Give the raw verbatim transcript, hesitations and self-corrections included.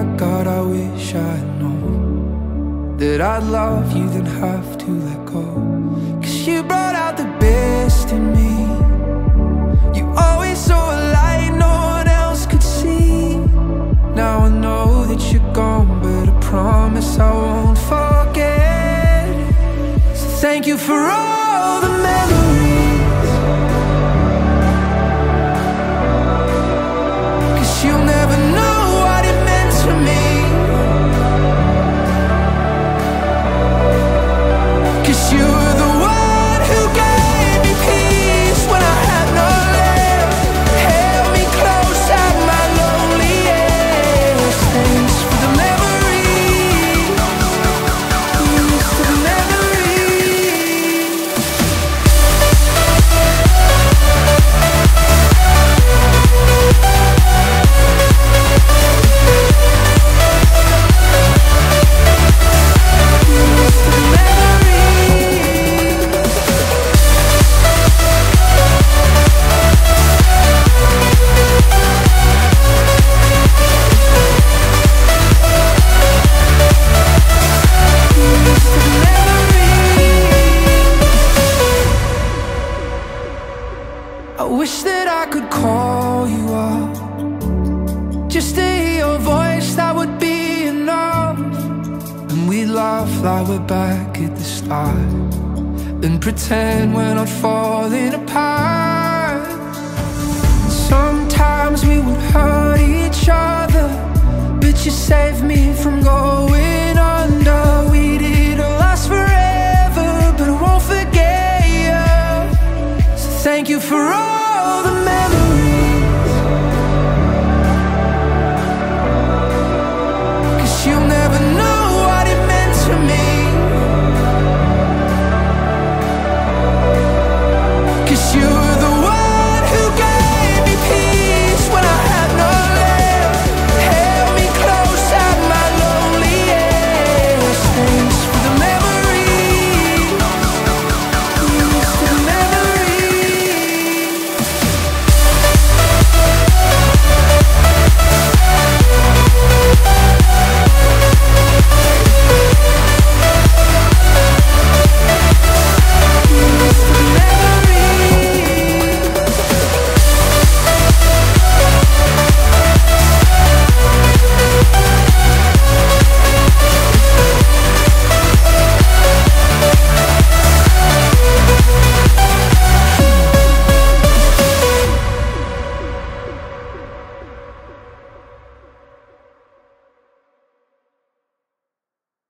God, I wish I'd known that I'd love you then have to let go. Cause you brought out the best in me. You always saw a light no one else could see. Now I know that you're gone, but I promise I won't forget. So thank you for all the memories, cause you'll never know what it meant to me. Cause you were the one who gave me peace when I had no left, held me close at my loneliest. Thanks for the memories, thanks for the I wish that I could call you up, just to hear your voice, that would be enough. And we'd laugh like we're back at the start, then pretend we're not falling apart. Sometimes we would hurt each other, but you saved me from going under. We didn't last forever, but I won't forget you. So thank you for all